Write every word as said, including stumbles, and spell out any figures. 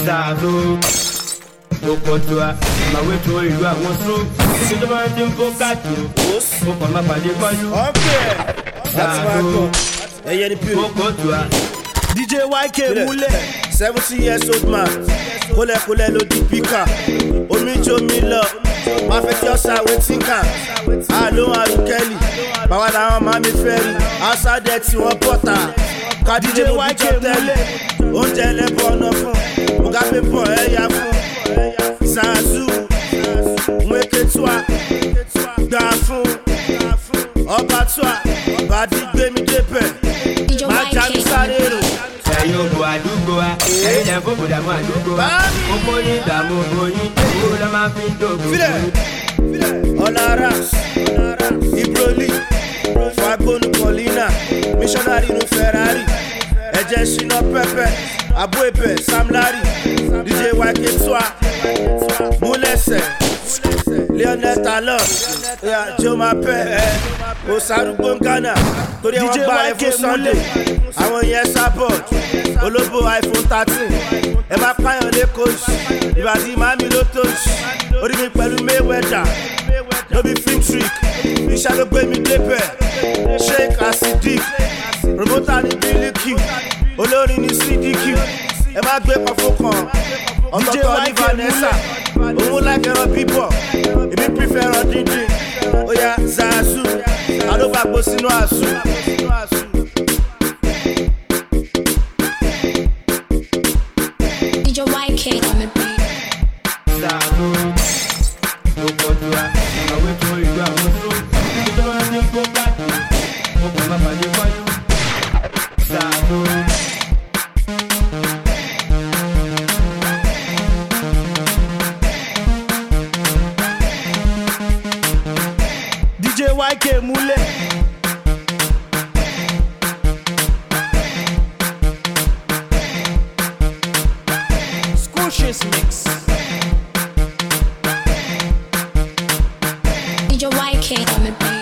Zazo, Okotua, my way to where you are, was through. You don't want to go catch you. Open my body for you. Okay, that's my God. Hey, yeah, the beauty. Okotua, D J Y K Mule, seventy years old man. Kole kole lo di pika. Omi jo mi lo. Ma fe ti osa wetin kan. Ah no Aru Kelly. Bawa da won ma mi feri. Asa de ti won bota. Ka D J Y K Mule. Oúnjẹ lẹ́bọ̀ ọ̀nà fún, mo ga pé bọ̀ ẹ̀yà fún. Zazu, Mweke Tua, gbà fún. Ọba Tua, bàdí gbé mi débẹ̀. Má já mi sáré rò. ẹ̀yin ògbò àdúgbò wa, ẹ̀yin lẹ́ fòkò dàmú àdúgbò wa. Gbogbo yín dàmú oyin, owó lọ́ máa fi ń dògbò. Ọlára, Ibroli, Fagbonu Paulina, missionary nu Ferrari. Ẹ̀jẹ̀ Shina Pepe, Abu Ebe, Sam Larry, D J Y K Tua, Mulese, Lionel Talon, Joe Mape, Osarugbo Ghana, torí ẹ̀wọ̀n gba ẹ̀ fún Sunday, àwọn yẹn support, olóbó iPhone thirteen, ẹ bá pààyàn lẹ́kọ̀ọ́sì, ìbàdí màmí ló tóṣì, orí mi pẹ̀lú Mayweather, no be film trick, iṣẹ́ ló gbé mi débẹ̀, Sheikh Asidik. Promoter ni Biliki, olórin ni C D Q, ẹ má gbé pọ̀fọ́ kan, ọ̀tọ̀ọ̀tọ̀ ní Vanessa, òun like ẹran bíbọ̀, èmi prefer ẹran díndín, ó yá Zazu, àdóbàgbò sínú àṣù. D J Y K on the beat. Zazo, Okotua, my way to where you are, was through. You don't want to go catch you. Open my body for you. Zazo. D J Y K Mule. Squishes mix. D J Y K on the beat.